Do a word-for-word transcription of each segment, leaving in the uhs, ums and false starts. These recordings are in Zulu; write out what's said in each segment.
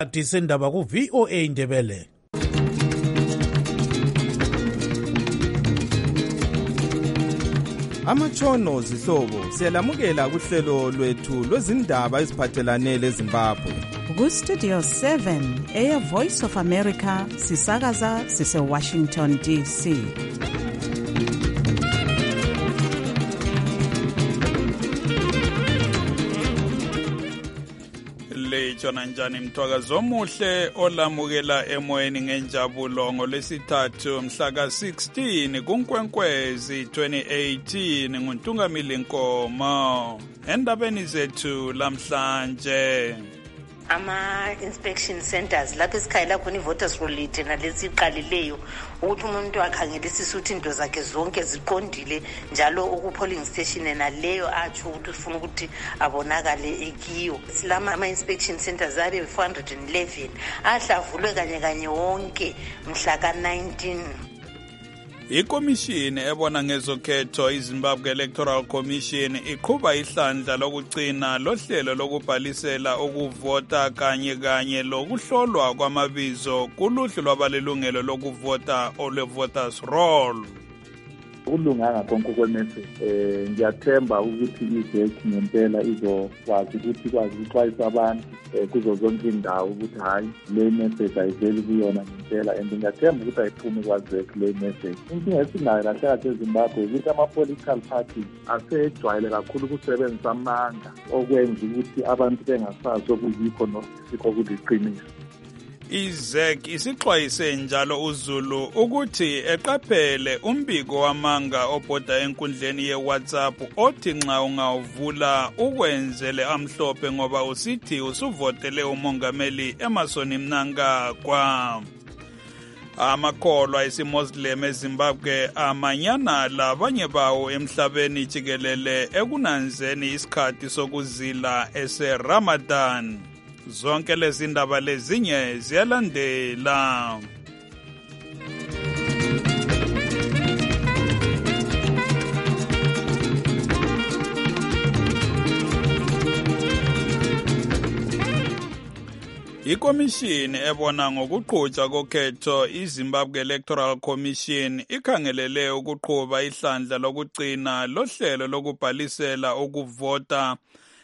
Disendaba ku V O A Ndebele. Amatshono zihlobo siyalamukela kuhlelo lwethu lwezindaba eziphathelane leZimbabwe. Ku Studio seven eya Voice of America sisakaza sise Washington D C. Lejona njani mthwakazi omuhle olamukela emoyeni ngenjabulo ngolesithathu mhla ka sixteen kuNkwenkwezi twenty eighteen nguNtungamili Nkomo. Endabeni zethu lamhlanje ama-inspection centers lapho esikhayela khona i-voters roll thina lesiqalileyo ukuthi umuntu akhangelisise ukuthi into zakhe zonke ziqondile njalo uku-polling station naleyo atsho ukuthi ufuna ukuthi abonakale ekiyo. Silama ama-inspection centers abe four hundred eleven ahlavulwe kanye kanye wonke mhla ka nineteen. Ikomishini ebona ngezokhetho iZimbabwe Electoral Commission iqhuba ihlandla lokugcina lohlelo lokubhalisela ukuvota kanye kanye lokuhlolwa kwamabizo kuluhlu lwabalelungelo lokuvota ole-voters roll. Ulunganga konke kwemessage eh ngiyathemba ukuthi izeki ngempela izokwazi ukuthi kwazi ukuxwayisa abantu kuzo zonke indawo ukuthi hayi le message ayiveli kuyona ngempela and ngiyathemba ukuthi ayiphume kwazeki le message. Inkinga esinayo la hlala eZimbabwe ukuthi ama-political parties asejwayele kakhulu ukusebenzisa amandla okwenza ukuthi abantu bengasazi okuyikho nosikho kuliqiniso. Izek isixwayise njalo uZulu ukuthi eqaphele umbiko wamanga obhoda enkundleni yeWhatsApp othi nxa ungavula ukwenzele amhlophe ngoba usithi usuvotele umongameli Emmerson Mnangagwa. Amakholwa esiMuslim eZimbabwe amanyana labanye bawo emhlabeni jikelele ekunanzeni isikhathi sokuzila ese-Ramadan. Zonke lezi ndaba lezinye ziyalandela. Ikomishini ebona ngokuqhutshwa kokhetho iZimbabwe Electoral Commission ikhangelele ukuqhuba ihlandla lokugcina lohlelo lokubhalisela ukuvota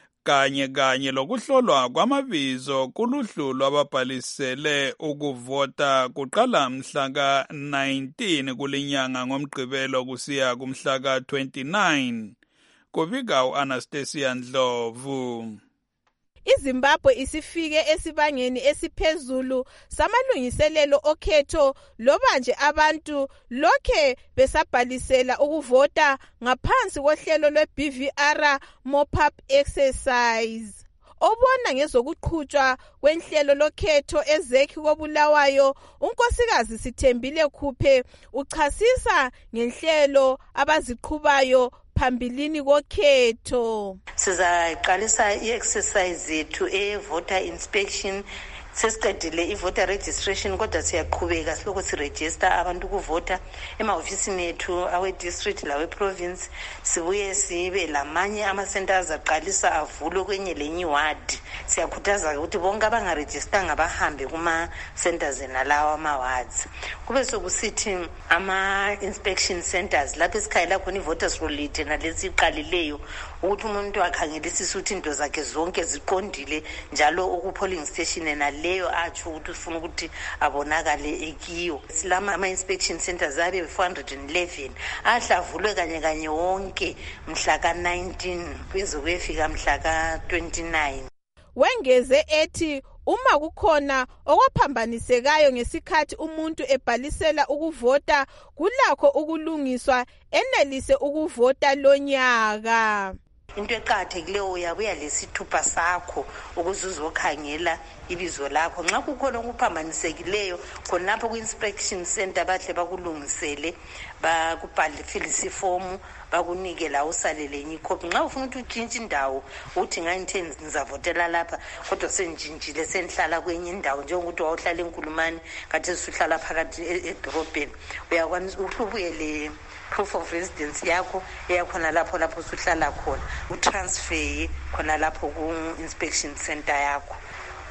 kanye kanye lokuhlolwa kwamabizo kuluhlu lwababhalisele ukuvota kuqala mhla ka nineteen kulinyanga ngomgqibelo kusiya kumhla ka twenty-nine. Kubika uAnastasia Ndlovu. iZimbabwe isifike esibangeni esiphezulu samalungiselelo okhetho loba nje abantu lokhe besabhalisela ukuvota ngaphansi kohlelo lwe-B V R mop-up exercise. Obona ngezokuqhutshwa kwenhlelo lokhetho ezekhi kobulawayo unkosikazi Sithembile Khuphe uchasisa ngenhlelo abaziqhubayo phambilini kokhetho. Sizaqalisa i-exercise yethu e-voter inspection. Sesiqedile i-voter registration kodwa siyaqhubeka siloko siregister abantu ukuvota emahofisini ethu awe-district lawe-province. Sibuye sibe lamanye ama-centers aqalisa avulwe kwenye lenye iwadi. Siyakhuthaza ukuthi bonke abangarejistanga bahambe kuma-centers enalawo ama-wards. Kube sokusithi ama-inspection centers lapho esikhayela khona i-voters roll thina lesiqalileyo ukuthi umuntu akhangelisise ukuthi into zakhe zonke ziqondile njalo uku-polling station naleyo atsho ukuthi ufuna ukuthi abonakale ekiyo. Silama ama-inspection centers abe four hundred eleven ahlavulwe kanye kanye wonke mhla ka nineteen kuze kuyefika mhla ka twenty-nine. Wengeze ethi uma kukhona okwaphambanisekayo ngesikhathi umuntu ebhalisela ukuvota kulakho ukulungiswa enelise ukuvota lonyaka. Into eqhathekileyo uyabuya lesithupha sakho ukuze uzokhangela ibizo lakho. Nxa kukhona okuphambanisekileyo khonapho ku-inspection center bahle bakulungisele bakubhalifilisa ifomu bakunike la usalele enye ikhophi. Nxa ufuna ukuthi utshintshe indawo uthi ngayinthe ngizavotela lapha kodwa senjintshile senhlala kwenye indawo njengokuthi wawuhlala eNkulumane kade usuhlala phakathi edorobheni uyakwanisa ubuye le proof of residence yakho eyakhona lapho lapho usuhlala khona utransfer khona lapho ku inspection center yakho.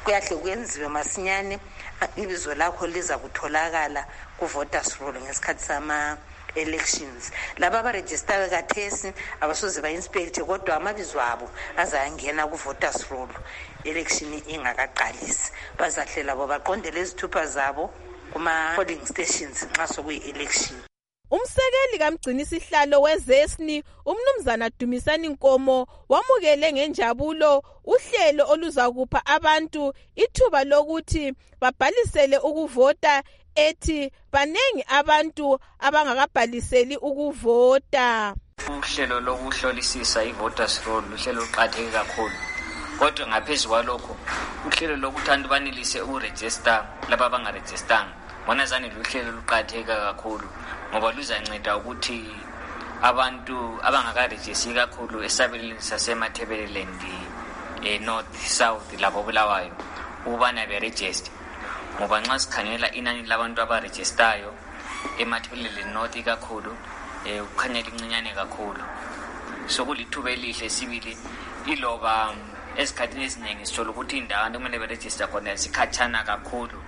kuyahle kwenziwe masinyane ibizo lakho liza kutholakala ku-voters roll ngesikhathi sama elections. Laba abarejistawe kathesi abasoze ba-inspecte kodwa amabizo abo azayangena ku-voters roll election ingakaqalisi. Bazahlela bo baqondele izithupha zabo kuma-polling stations nxa sokuyi-election. Umsekeli kaMgcinisihlalo weZesni umnumzana Dumisani Nkomo wamukele ngenjabulo uhlelo oluzakupha abantu ithuba lokuthi babhalisele ukuvota, ethi banengi abantu abangakabhaliseli ukuvota. Uhlelo lokuhlolisisa i-voters roll uhlelo luqatheke kakhulu, kodwa ngaphezulu kwalokho uhlelo lokuthi abantu banelise ukuregister laba abangarejistanga bona zani luhlelo luqatheke kakhulu, ngoba luzanceda ukuthi abantu abangakarejisi kakhulu esabelweni sasemathebeleland e north south labo Bulawayo ubana beregister, ngoba nxa sikhangela inani labantu abaregistayo emathebeleland north kakhulu eh ukhanya lincinyane kakhulu. So kulithuba elihle sibili iloba esikhathini esiningi sithola ukuthi indawo abantu kumele beregister khona sikhatshana kakhulu,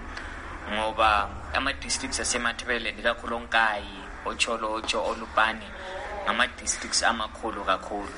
ngoba ama-districts asemathebeleland kakhulu onkayi, ocholocho, olupani ngama-districts amakhulu kakhulu.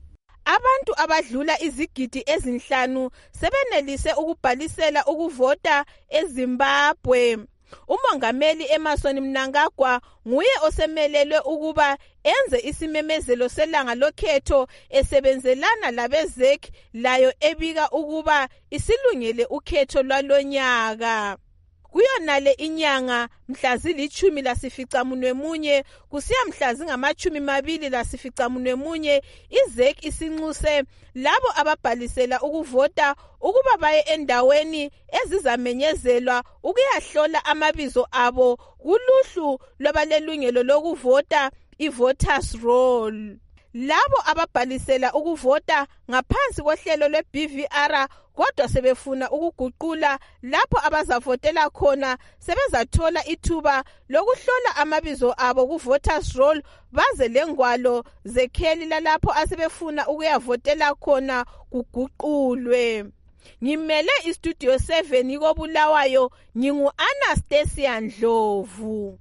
Abantu abadlula izigidi ezinhlanu sebenelise ukubhalisela ukuvota eZimbabwe. Umongameli Emmerson Mnangagwa nguye osemelelwe ukuba enze isimemezelo selanga lokhetho esebenzelana labezek layo ebika ukuba isilungele ukhetho lwalonyaka. Kuyonale inyanga mhla zilithumi lasificamunwe munye kusiya mhla zingamachumi mabili lasificamunwe munye izek isinxuse labo ababhalisela ukuvota ukuba baye endaweni ezizamenyezelwa ukuyahlola amabizo abo kuluhlu lwabalelungelo lokuvota i-voters roll. Labo ababhalisela ukuvota ngaphansi kohlelo lwe-B V R kodwa sebefuna ukuguqula lapho abazavotela khona sebezathola ithuba lokuhlola amabizo abo ku-voters roll baze lengwalo zekheli lalapho asebefuna ukuyavotela khona kuguqulwe. Ngimele istudio seven koBulawayo, ngingu Anastasia Ndlovu.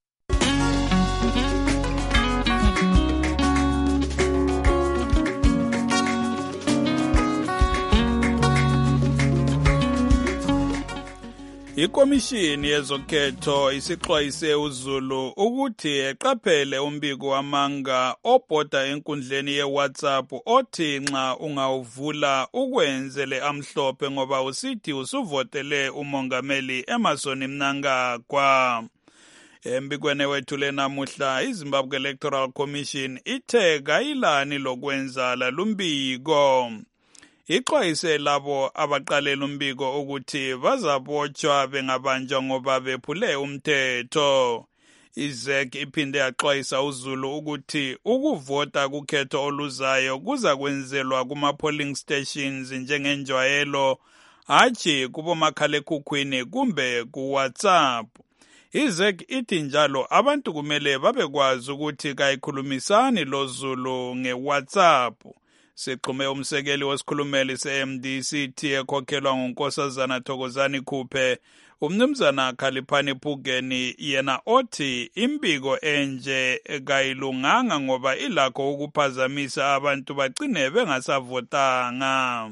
Ikomishini yezokhetho isixwayise uZulu ukuthi eqaphele umbiko wamanga obhoda enkundleni yeWhatsApp othi nxa ungawuvula ukwenzele amhlophe ngoba usithi usuvotele umongameli Emmerson Mnangagwa. Embikweni wethu lenamuhla iZimbabwe Electoral Commission ithe kayilani lokwenza lalumbiko. Ixwayise labo abaqalela umbiko ukuthi bazabotshwa bengabanjwa ngoba bephule umthetho. IZek iphinde yaxwayisa uZulu ukuthi ukuvota kukhetho oluzayo kuza kwenzelwa kuma-polling stations njengenjwayelo, hatshi kubomakhalekhukhwini kumbe ku-WhatsApp. IZek ithi njalo abantu kumele babekwazi ukuthi kayikhulumisani lo Zulu nge-WhatsApp. Siqume umsekeli wesikhulumeli se-M D C T ekhokhelwa nguNkosazana Thokozani Khuphe, umnumzana Khaliphani Phugeni, yena othi imbiko enje kayilunganga ngoba ilakho ukuphazamisa abantu bagcine bengasavotanga.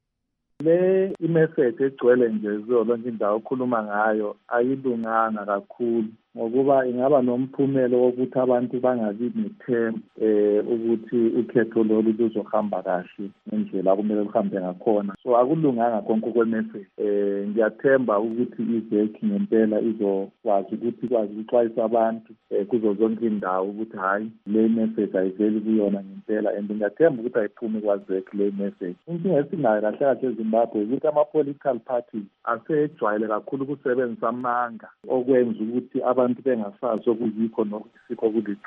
Le imessage egcwele nje zonke indawo okhuluma ngayo ayilunganga kakhulu, ngokuba ingaba nomphumelo wokuthi abantu bangabi nethemba eh ukuthi ukhetho lolu luzohamba kahle ngendlela kumele luhambe ngakhona. So akulunganga konke kwemessage. Eh ngiyathemba ukuthi izeki ngempela izokwazi ukuthi kwazi ukuxwayisa abantu eh kuzo zonke indawo ukuthi hayi le message ayiveli kuyona ngempela, and ngiyathemba ukuthi ayiphumi kwazeki le message. Inkinga esinayo kahle kahle eZimbabwe ukuthi ama-political parties asejwayele kakhulu ukusebenzisa amanga okwenza ukuthi abantu bengasazi okuyikho nokusikho kuliqiniso.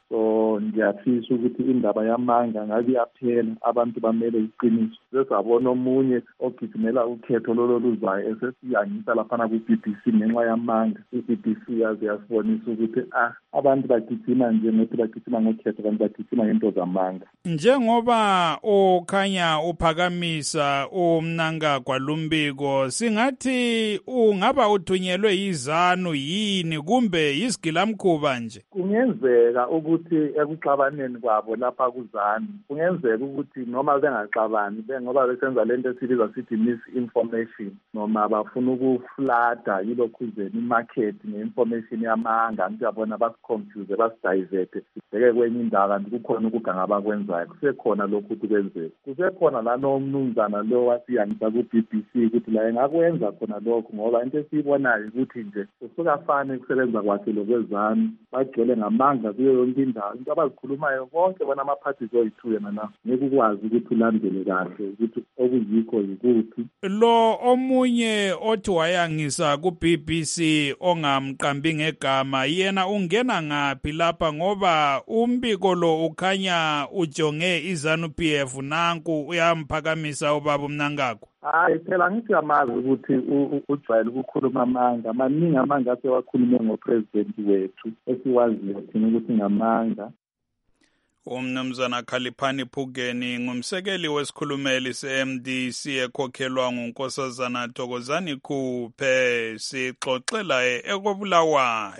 so ngiyafisa ukuthi indaba yamanga ngabe iyaphela, abantu bamele iqiniso. Sesabona omunye ogijimela ukhetho lolo luzayo esesiyangisa laphana ku-B B C ngenxa yamanga. I-B B C yaze yasibonisa ukuthi ah abantu bagijima nje ngokuthi bagijima ngokhetho, abantu bagijima ngento zamanga. Njengoba ukhanya uphakamisa uMnangagwa lumbiko, singathi ungaba uthunyelwe yizanu yini kumbe yisigilamkhuba nje? Kungenzeka ukuthi ekuxabaneni kwabo lapha kuzanu, kungenzeka ukuthi noma bengaxabani ngoba besenza lento esibiza sithi misinformation, noma bafuna ukuflada yilokhuzeni imarket nge-information yamanga, ngiyabona basiconfuse basidiverte sibheke kwenye indawo kanti kukhona ukuganga abakwenzayo. Kusekhona lokhu ukuthi kwenzeka, kusekhona lano mnumzana lo wasiyangisa ku-B B C ukuthi la engakwenza khona lokho, ngoba into esiyibonayo ukuthi nje usukafane ukusebenza kwakhe lokwezanu bagcwele ngamanga kuyo yonke indawo. Into abazikhulumayo bonke bona ama-parties oyi-two yena na ngeke ukwazi ukuthi ulandele kahle ukuthi okuyikho yikuphi. Lo omunye othi wayangisa ku-B B C ongamqambi ngegama, yena ungena ngaphi lapha ngoba umbiko lo ukhanya ujonge izanu P F, nanku uyamphakamisa ubaba uMnangagwa? Hayi phela ngithi amazi ukuthi ujwayele ukukhuluma amanga, maningi amanga asewakhulume ngopresidenti wethu esiwaziyo thina ukuthi ngamanga. Umnumzana Khaliphani Phukeni ngumsekeli wesikhulumeli se-M D C ekhokhelwa nguNkosazana Thokozani Khuphe, sixoxela ekobulawayo.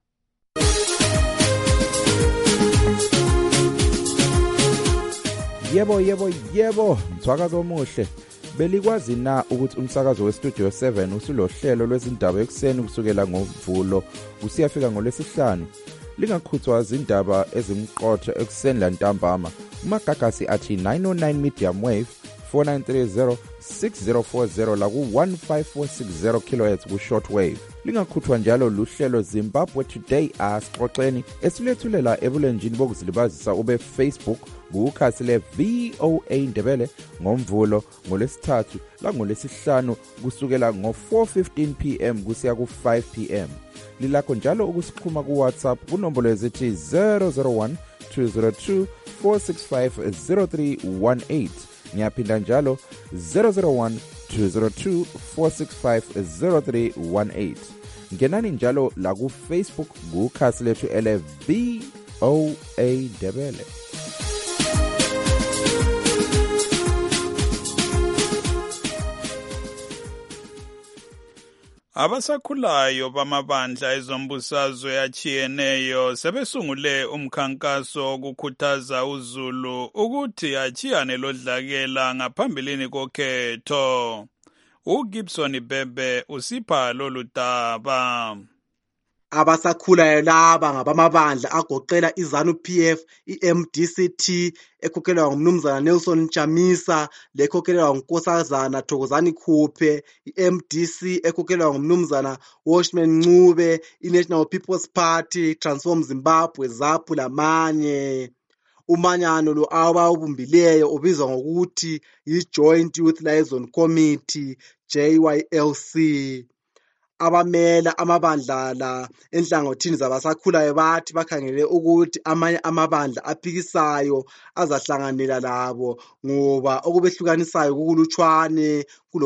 Yebo yebo yebo, mthwakazo omuhle. Belikwazi na ukuthi umsakazo weStudio seven usulohlelo lwezindaba ekuseni kusukela ngoMvulo usiyafika ngolwesihlanu? Lingakhuthwa izindaba ezimqotho ekuseni lantambama. Umagagasi athi nine oh nine medium wave four nine three zero six zero four zero la ku one five four six zero kilohertz ku short wave. Lingakhuthwa njalo luhlelo Zimbabwe Today asixoxeni esilethulela ebulenjini bokuzilibazisa ube Facebook kukhasi le V O A Ndebele ngoMvulo ngolesithathu la ngolesihlanu kusukela ngo four fifteen p m kusiya ku five p m. Lilakho njalo ukusikhuma ku WhatsApp kunombolo ezithi zero zero one two zero two four six five zero three one eight. Ngiyaphinda njalo zero zero one two zero two four six five zero three one eight. Ngenani njalo la ku Facebook kukhasi lethu ele V O A Ndebele. Abasakhulayo bamabandla ezombusazwe achiyeneyo sebesungule umkhankaso ukukhuthaza uZulu ukuthi achiyane lodlakela ngaphambilini kokhetho. uGibson Bebe usipha lolu daba. Abasakhulayo laba ngabamabandla agoqela izanu P F, i-M D C T ekhokhelwa ngumnumzana Nelson Chamisa, lekhokhelwa nguNkosazana Thokozani Khuphe, i-M D C ekhokhelwa ngumnumzana Washman Ncube, i-National People's Party, Transform Zimbabwe, ZAPU lamanye. Umanyano lo abawubumbileyo ubizwa ngokuthi yi-Joint Youth Liaison Committee, J Y L C. Abamela amabandla la enhlangothini zabasakhulayo bathi bakhangele ukuthi amanye amabandla aphikisayo azahlanganela labo ngoba okubehlukanisayo kukulutshwane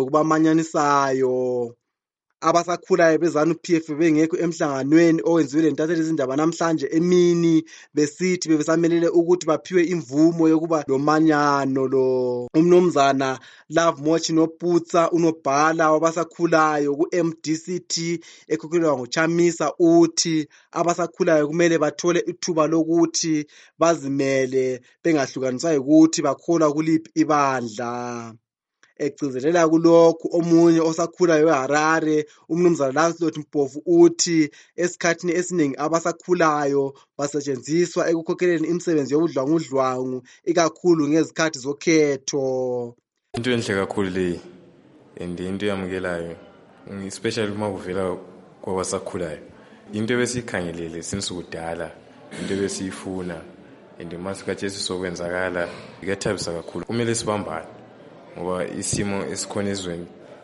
kulokubamanyanisayo. Abasakhulayo bezanu P F bengekho emhlanganweni owenziwe lentatheli izindaba namhlanje emini besithi bebesamelele ukuthi baphiwe imvumo yokuba lomanyano lo. Umnumzana Love Mochi Noputsa unobhala wabasakhulayo ku-M D C T ekhokhelwa nguChamisa uthi abasakhulayo kumele bathole ithuba lokuthi bazimele bengahlukaniswa ukuthi bakholwa kuliphi ibandla. Egcizelela kulokhu omunye osakhulayo eHarare umnumzana Lancelot Mpofu uthi esikhathini esiningi abasakhulayo basetshenziswa ekukhokheleni imisebenzi yobudlwangudlwangu ikakhulu ngezikhathi zokhetho. Into enhle kakhulu leyi and into yamukelayo especially uma kuvela kwabasakhulayo. Into besikhangelele since kudala, into besifuna and masikhathi esisokwenzakala ikathabisa kakhulu. Kumele sibambane ngoba isimo esikhona ezweni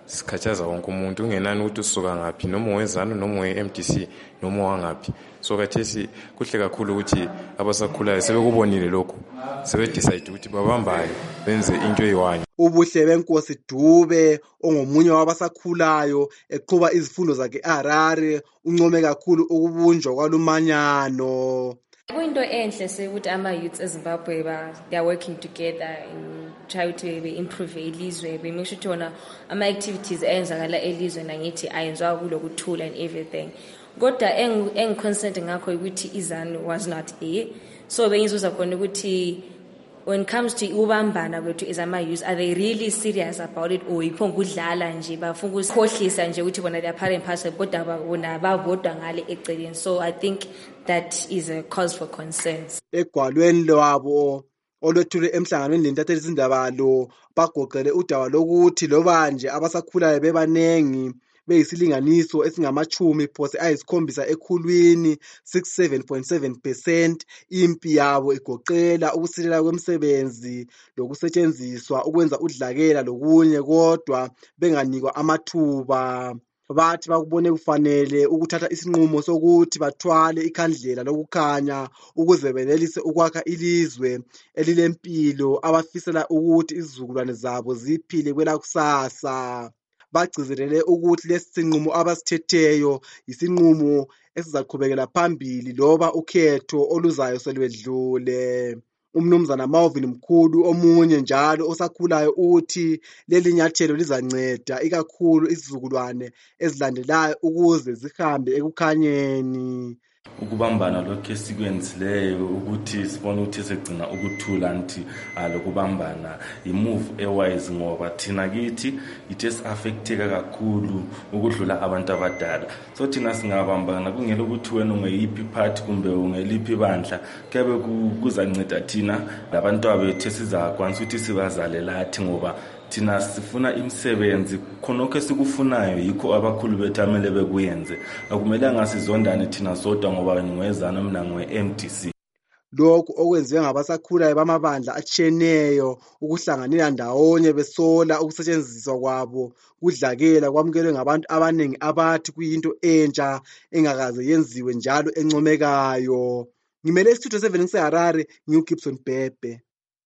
sikhathaza wonke umuntu ungenani ukuthi usuka ngaphi noma wezana noma we-M D C noma wangaphi. So kathesi kuhle kakhulu ukuthi abasakhulayo sebekubonile lokhu sebedecide ukuthi babambayo benze into eyiwanye. Ubuhle benkosi Dube ongomunye wabasakhulayo eqhuba izifundo zakhe eHarare uncome kakhulu ukubunjwa kwalumanyano. Kuyinto enhle sekuthi ama-youths eZimbabwe they are working together in try to improve ilizwe, be-make sure ukuthi wona ama-activities ayenzakala elizwe nangithi ayenziwa kulokuthula and everything. Kodwa engi-concerned ngakho ukuthi iZANU was not here. So bengizuza khona ukuthi when it comes to ubambana kwethu as ama-youth, are they really serious about it or yikho ngudlala nje bafuna ukukhohlisa nje ukuthi bona they are part and parcel kodwa bona bavotwa ngale eceleni. So I think that is a cause for concerns. Egwalweni lwabo olwethule emhlanganweni lentathe izindaba lo bagoqele udaba lokuthi loba nje abasakhulayo bebanengi beyisilinganiso esingamachumi phose ayisikhombisa ekhulwini sixty-seven point seven percent impi yabo igoqela ukusilela kwemsebenzi lokusetshenziswa ukwenza udlakela lokunye kodwa benganikwa amathuba. Bathi bakubone kufanele ukuthatha isinqumo sokuthi bathwale ikhandlela lokukhanya ukuze benelise ukwakha ilizwe elilempilo abafisela ukuthi izizukulwane zabo ziphile kwelakusasa. Bagcizelele ukuthi lesinqumo abasithetheyo isinqumo esizaqhubekela phambili loba ukhetho oluzayo selwedlule. Umnumzana Marvin Mkhulu omunye njalo osakhulayo uthi leli nyathelo lizanceda ikakhulu isizukulwane ezilandelayo ukuze zihambe ekukhanyeni. Ukubambana lokho esikwenzileyo ukuthi sibone ukuthi segcina ukuthula anti alokubambana imove ewise ngoba thina kithi it is affecteka kakhulu ukudlula abantu abadala. So thina singabambana kungela ukuthi wena ungeyiphi party kumbe ungeliphi bandla kebe kuzanceda thina labantu abethu esizakwanisa ukuthi sibazale lathi ngoba thina sifuna imisebenzi khonokho esikufunayo yikho abakhulu bethu amele bekuyenze. Akumelanga sizondane thina sodwa ngoba ngwezana mina ngwe-M D C. Lokhu okwenziwe ngabasakhulayo bamabandla atshiyeneyo ukuhlanganela ndawonye besola ukusetshenziswa kwabo kudlakela kwamukelwe ngabantu abaningi abathi kuyinto entsha engakaze yenziwe njalo encomekayo. Ngimele istudio seven ngiseHarare, New Gibson Bebe.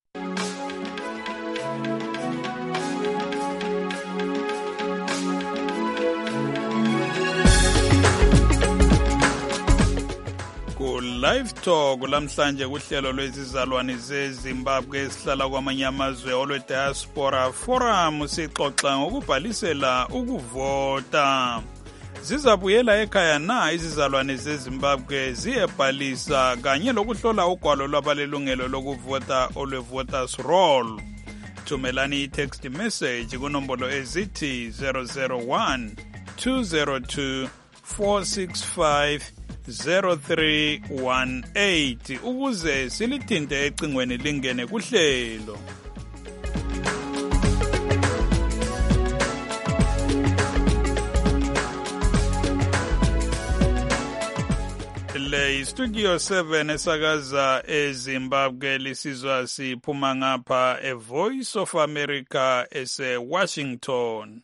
Live Talk lamhlanje kuhlelo lwezizalwane zeZimbabwe esihlala kwamanye amazwe olwe Diaspora Forum sixoxa ngokubhalisela ukuvota. Zizabuyela ekhaya na izizalwane zeZimbabwe ziyebhalisa kanye lokuhlola ugwalo lwabalelungelo lokuvota olwe voters roll. Thumelani i-text message kunombolo ezithi zero zero one two zero two four six five zero three one eight ukuze silithinte ecingweni lingene kuhlelo. Le Studio seven esakaza eZimbabwe lisizwa siphuma ngapha e Voice of America ese Washington.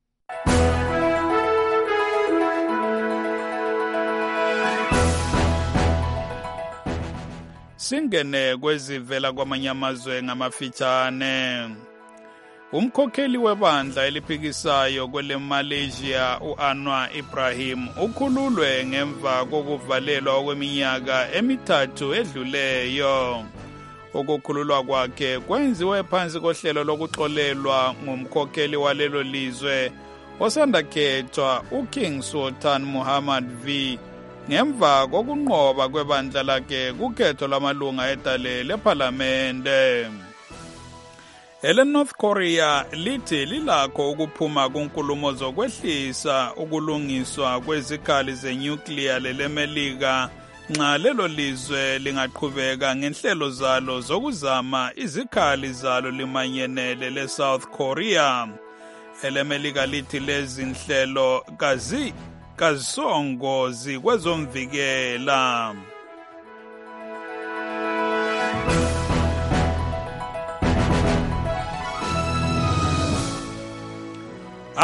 Singene kwezivela kwamanye amazwe ngamafitshane. Umkhokheli webandla eliphikisayo kwele Malaysia uAnwar Ibrahim ukhululwe ngemva kokuvalelwa kweminyaka emithathu edluleyo. Ukukhululwa kwakhe kwenziwe phansi kohlelo lokuxolelwa ngumkhokheli walelo lizwe osandakhethwa uKing Sultan Muhammad V ngemva kokunqoba kwebandla lakhe kukhetho lamalunga edale lephalamende. Ele North Korea lithi lilakho ukuphuma kunkulumo zokwehlisa ukulungiswa kwezikhali zenuclear lelemelika nxa lelo lizwe lingaqhubeka ngenhlelo zalo zokuzama izikhali zalo limanyenele le South Korea. Elemelika lithi lezi nhlelo kazi kazongo zikwezomvikela.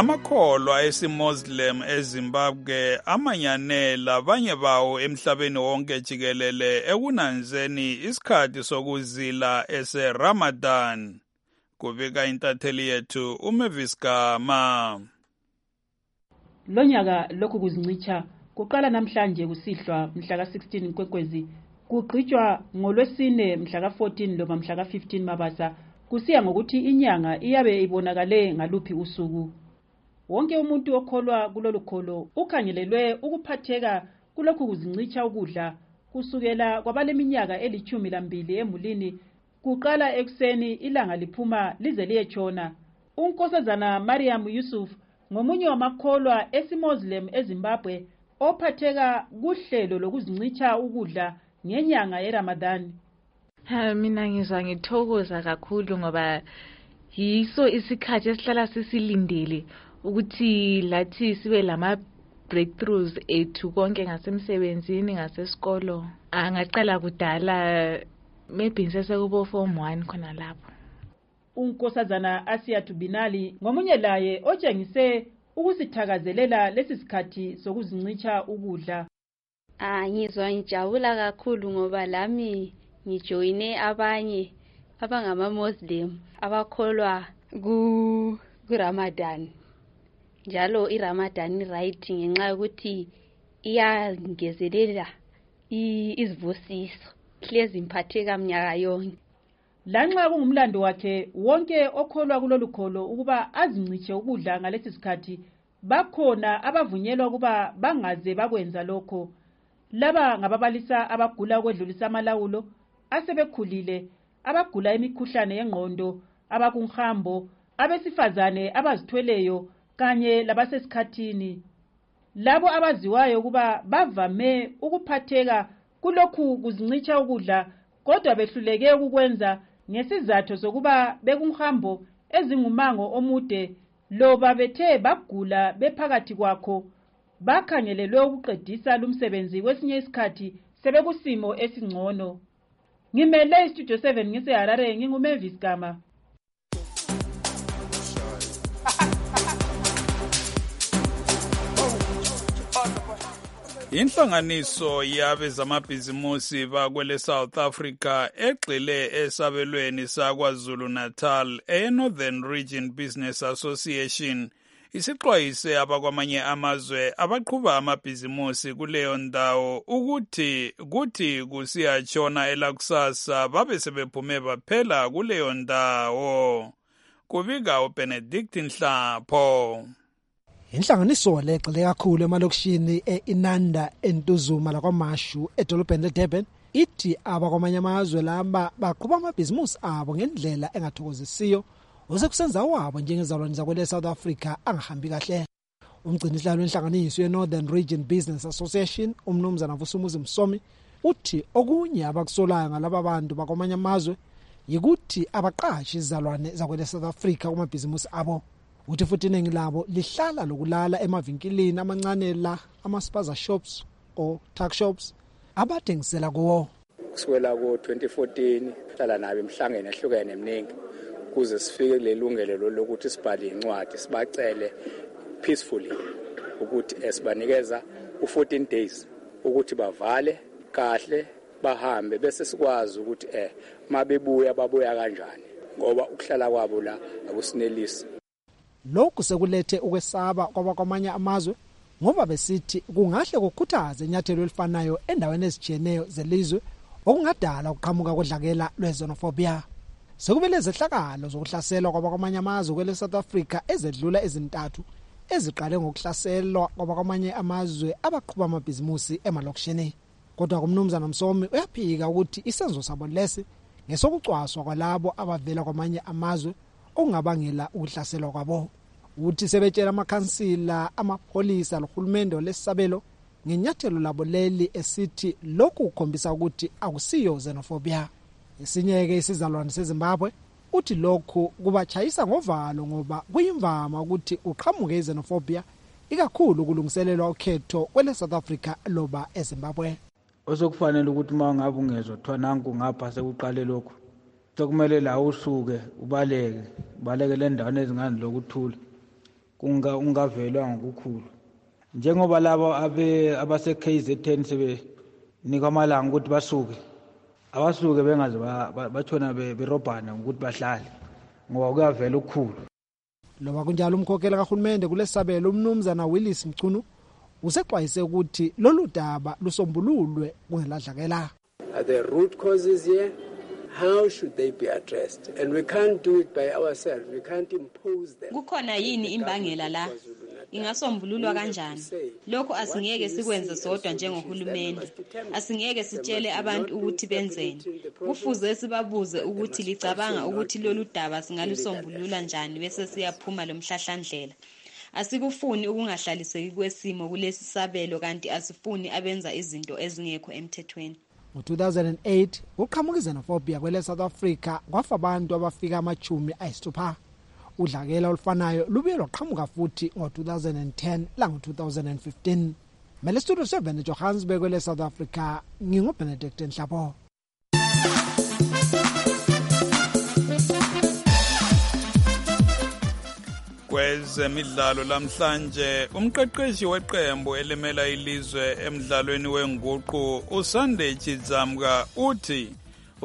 Amakholwa esiMuslim eZimbabwe amanyanela abanye bawo emhlabeni wonke jikelele ekunanzeni isikhathi sokuzila ese-Ramadan. Kubika intatheli yethu uMavis Gama. Lonyaka lokhu kuzincicha kuqala namhlanje kusihlwa mhla ka sixteen Nkwekwezi kugqitshwa ngolwesine mhla ka fourteen loba mhla ka fifteen Mabasa kusiya ngokuthi inyanga iyabe ibonakale ngaluphi usuku. Wonke umuntu okholwa kulolu kholo ukhangelelwe ukuphatheka kulokhu kuzincicha ukudla kusukela kwabaleminyaka elithumi lambili emulini kuqala ekseni ilanga liphuma lize liyetshona. Unkosazana Mariam Yusuf ngomunye wamakholwa esiMuslim eZimbabwe ophatheka kuhlelo lokuzincicha ukudla ngenyanga yeRamadan. Ha mina ngizwa ngithokoza kakhulu ngoba yiso isikhathi esihlala sisilindele ukuthi lathi sibe lama breakthroughs ethu konke ngasemsebenzini ngasesikolo. Angaqala kudala maybe sesekubo form one khona lapho. Unkosazana Asiyatu Binali ngomunye laye otshengise ukusithakazelela lesi sikhathi sokuzincicha ukudla. Ah ngizwa ngijabula kakhulu ngoba lami ngijoine abanye abangama Muslim abakholwa ku Ramadan. Njalo iRamadan right ngenxa yokuthi iyangezelela izivusiso. Hlezi imphatheka mnyaka yonke. Lanxa kungumlando wakhe wonke okholwa kulolu kholo ukuba azinciche ukudla ngalesi sikhathi bakhona abavunyelwa ukuba bangaze bakwenza lokho. Laba ngababalisa abagula ukwedlulisa amalawulo asebekhulile abagula imikhuhlane yengqondo abakunhambo abesifazane abazithweleyo kanye labasesikhathini. Labo abaziwayo ukuba bavame ukuphatheka kulokhu kuzincicha ukudla kodwa behluleke ukukwenza ngesizathu sokuba bekunhambo ezingumango omude loba bethe bagula bephakathi kwakho bakhangelelwe ukuqedisa lumsebenzi kwesinye isikhathi sebekusimo esingcono. Ngimele iStudio seven ngiseHarare nginguMavis Gama. Inhlanganiso yabezamabhizimusi bakwele South Africa egxile esabelweni saKwaZulu Natal e-Northern Region Business Association isixwayise abakwamanye amazwe abaqhuba amabhizimusi kuleyo ndawo ukuthi kuthi kusiyatshona elakusasa babe sebephume baphela kuleyo ndawo. Kubika uBenedict Nhlapho. Inhlanganiso legxile kakhulu emalokishini eInanda eNtuzuma lakwaMashu edolobheni leDurban ithi abakwamanye amazwe laba baqhuba amabhizimusi abo ngendlela engathokozisiyo osekusenza wabo njengezalwane zakwele South Africa angahambi kahle. Umgcinihlalo wenhlanganiso ye-Northern Region Business Association umnumzana Vusumuzi Msomi uthi okunye abakusolayo ngalaba bantu bakwamanye amazwe yikuthi abaqashi izalwane zakwele South Africa kumabhizimusi abo. Uthi futhi iningi labo lihlala lokulala emavinkilini amancane la ama-spaza shops or tuck shops abathengisela kuwo. Kusukela ku twenty fourteen hlala nabe emhlangene ehlukene eminingi kuze sifike lelungelo lokuthi sibhale incwadi sibacele peacefully ukuthi esibanikeza u fourteen days ukuthi bavale kahle bahambe bese sikwazi ukuthi eh mabebuya babuya kanjani ngoba ukuhlala kwabo la akusinelisi. Lokhu sekulethe ukwesaba kwabakwamanye amazwe ngoba besithi kungahle kukhuthaze inyathelo elifanayo endaweni ezijiyeneyo zelizwe okungadala ukuqhamuka kodlakela lwezonofobia. Sekubele zehlakalo zokuhlaselwa kwabakwamanye amazwe kwele South Africa ezedlula ezintathu eziqale ngokuhlaselwa kwabakwamanye amazwe abaqhuba amabhizimusi emalokishini. Kodwa kumnumzana Msomi uyaphika ukuthi isenzo sabo lesi ngesokucwaswa kwalabo abavela kwamanye amazwe ongabangela ukuhlaselwa kwabo. Uthi sebetshela amakhansila amapolisa lohulumende lesabelo ngenyathelo labo leli esithi lokhu ukhombisa ukuthi akusiyo xenophobia. Esinye ke isizalwane seZimbabwe uthi lokhu kubachayisa ngovalo ngoba kuyimvama ukuthi uqhamuke xenophobia ikakhulu kulungiselelwa ukhetho kwele South Africa loba eZimbabwe. Osokufanele ukuthi mangabe ungezwe kuthiwa nanku ngapha sekuqale lokho sokumele la usuke ubaleke baleke le ndawo ezingani lokuthula kunga ungavelwa ngokukhulu njengoba labo abe abase K Z N sebe nika amalanga ukuthi basuke abasuke bengaze bathona berobhana ukuthi bahlale ngoba kuyavela ukukhulu. Loba kunjalo umkhokheli kahulumende kulesabelo umnumzana Willis Mchunu usexwayise ukuthi lolu daba lusombululwe kungeladlakela. The root causes here, how should they be addressed? And we can't do it by ourselves. We can't impose them. Kukhona yini imbangela la? Ingasombululwa kanjani? Lokho asingeke sikwenze sodwa njengohulumeni. Asingeke sitshele abantu ukuthi benzeni. Kufuze sibabuze ukuthi licabanga ukuthi lolu daba singalusombulula njani bese siyaphuma lomhlahlandlela. Asikufuni ukungahlaliseki kwesimo kulesi sabelo kanti asifuni abenza izinto ezingekho emthethweni. Ngo-two thousand eight uqhamuka xenophobia kwele South Africa kwafa abantu abafika amachumi ayisithupha. Udlakela olufanayo lubuye lwaqhamuka futhi ngo-two thousand ten lango-two thousand fifteen. Mele Studio seven eJohannesburg kwele South Africa nginguBenedict Nhlapho. Kwezemidlalo lamhlanje umqeqeshi weqembu elimela ilizwe emidlalweni wenguqu uSunday Chidzamga uthi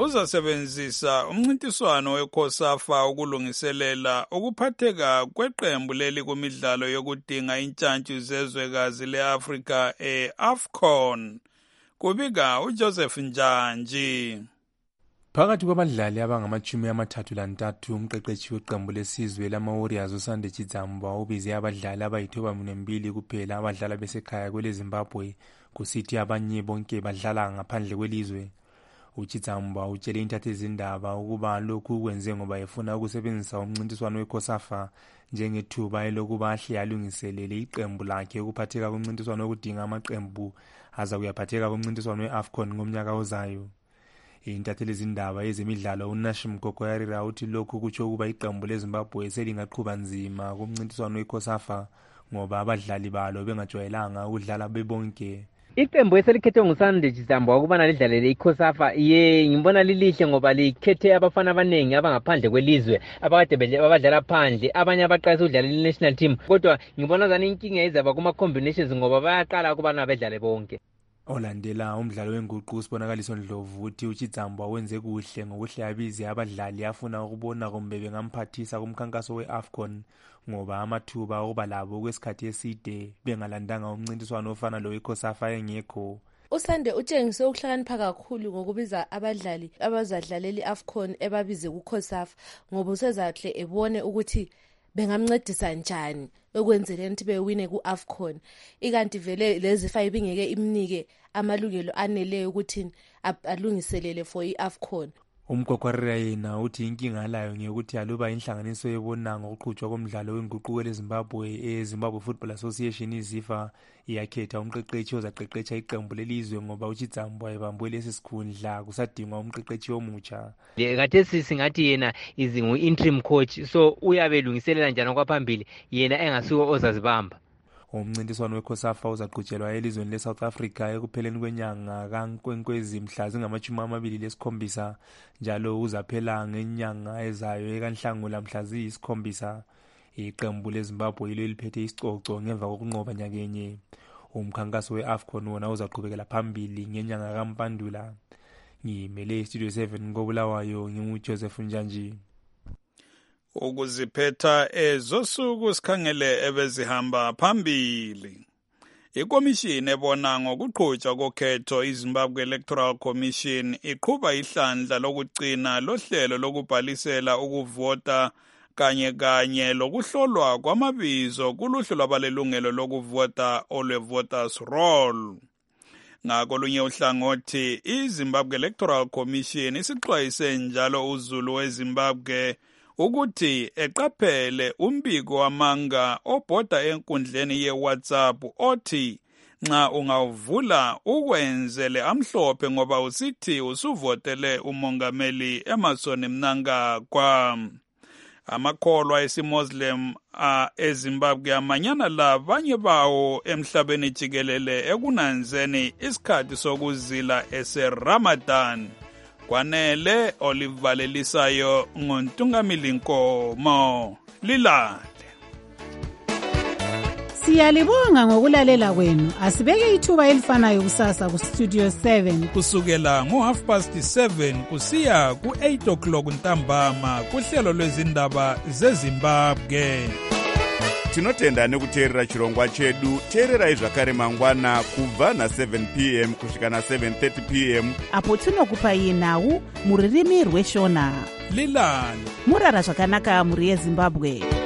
uzasebenzisa umncintiswano weCOSAFA ukulungiselela ukuphatheka kweqembu leli kumidlalo yokudinga intshantshu zezwekazi leAfrika eAfcon. Kubika uJoseph Njanji. Phakathi kwabadlali abangamachumi amathathu lantathu umqeqeshi weqembu lesizwe lama-Warriors uSunday Chidzamga ubize abadlali abayithoba mbili kuphela abadlala besekhaya kwele Zimbabwe kusithi abanye bonke badlala ngaphandle kwelizwe. uChidzamga utshele intathezindaba ukuba lokhu kwenze ngoba efuna ukusebenzisa umncintiswano weCOSAFA njengethuba elokuba ahle alungiselele iqembu lakhe ukuphatheka kumncintiswano wokudinga amaqembu aza kuyaphatheka kumncintiswano weAfcon ngomnyaka ozayo. Intathelezindaba yezemidlalo uNashim Gogoyarira uthi lokhu kutsho ukuba iqembu leZimbabwe selingaqhuba nzima kumncintiswano weCOSAFA ngoba abadlali balo bengajwayelanga ukudlala bebonke. Iqembu eselikhethwe nguSunday Chidzamga ukubana lidlalele iCOSAFA ye ngibona lilihle ngoba likhethe abafana abanengi abangaphandle kwelizwe abakade abadlala phandle abanye abaqalisa ukudlala i-national team kodwa ngibona zani inkinga izaba kuma combinations ngoba bayaqala ukubana bedlale bonke. Olandela umdlalo wenguqu usibonakaliso Ndlovu uthi uChidzamga wenze kuhle ngokuhle abize abadlali afuna ukubona kumbe bengamphathisa kumkhankaso weAfcon ngoba amathuba okuba labo kwesikhathi eside bengalandanga umncintiswano ofana lo weCOSAFA engekho. uSunday utshengise ukuhlakanipha kakhulu ngokubiza abadlali abazadlalela iAfcon ebabize kuCOSAFA ngoba usezahle ebone ukuthi bengamncedisa njani ekwenzeleni ukuthi bewine kuAfcon. Ikanti vele lezi five ingeke imnike amalungelo aneleyo ukuthi alungiselele for iAfcon. Umgogwarira yena uthi inkinga layo ngekuthi aluba inhlanganiso yebona ngokuqhutshwa komdlalo wenguquko leZimbabwe eZimbabwe Football Association iZIFA iyakhetha umqeqeshi ozaqeqesha iqembu lelizwe ngoba uChidzamga ebambwe lesi sikhundla kusadingwa umqeqeshi omutsha. Ngathi singathi yena izingu interim coach so uyabelungiselela njani kwaphambili yena engasuko ozazibamba. Umncintiswano weCOSAFA uzaqhutshelwa elizweni leSouth Africa ekupheleni kwenyanga kaNkwenkwezi mhla zingamachumi amabili lesikhombisa njalo uzaphela ngenyanga ezayo ekanhlangula mhla ziyisikhombisa. Iqembu leZimbabwe yilo eliphethe isicoco ngemva kokunqoba nyakenye. Umkhankaso weAfcon wona uzaqhubekela phambili ngenyanga kaMpandula. Ngimele Studio seven koBulawayo nginguJoseph Njanji. Ukuziphetha ezosuku sikhangele ebezihamba phambili. Ikomishini ebona ngokuqhutshwa kokhetho iZimbabwe Electoral Commission iqhuba ihlandla lokugcina lohlelo lokubhalisela ukuvota kanye kanye lokuhlolwa kwamabizo kuluhlu lwabalelungelo lokuvota olwe-voters roll. Ngakolunye uhlangothi iZimbabwe Electoral Commission isixwayise njalo uZulu weZimbabwe ukuthi eqaphele umbiko wamanga obhoda enkundleni yeWhatsApp othi nxa ungavula ukwenzele amhlophe ngoba usithi usuvotele umongameli Emmerson Mnangagwa. Amakholwa esiMuslim eZimbabwe amanyana labanye bawo emhlabeni jikelele ekunanzeni isikhathi sokuzila eseRamadan. Kwanele olivalelisayo ngontungamili nkomo lilale. Siyalibonga ngokulalela kwenu. Asibeke ithuba elifanayo kusasa ku Studio seven kusukela ngo half past seven kusiya ku eight o'clock ntambama kuhlelo lwezindaba zeZimbabwe. Tinotenda nekuteerera chirongwa chedu. Teererai zvakare mangwana kubva na seven p m kusvika na seven thirty p m apo tinokupai nhau muririmi rweshona. Lilani murara zvakanaka muri yeZimbabwe.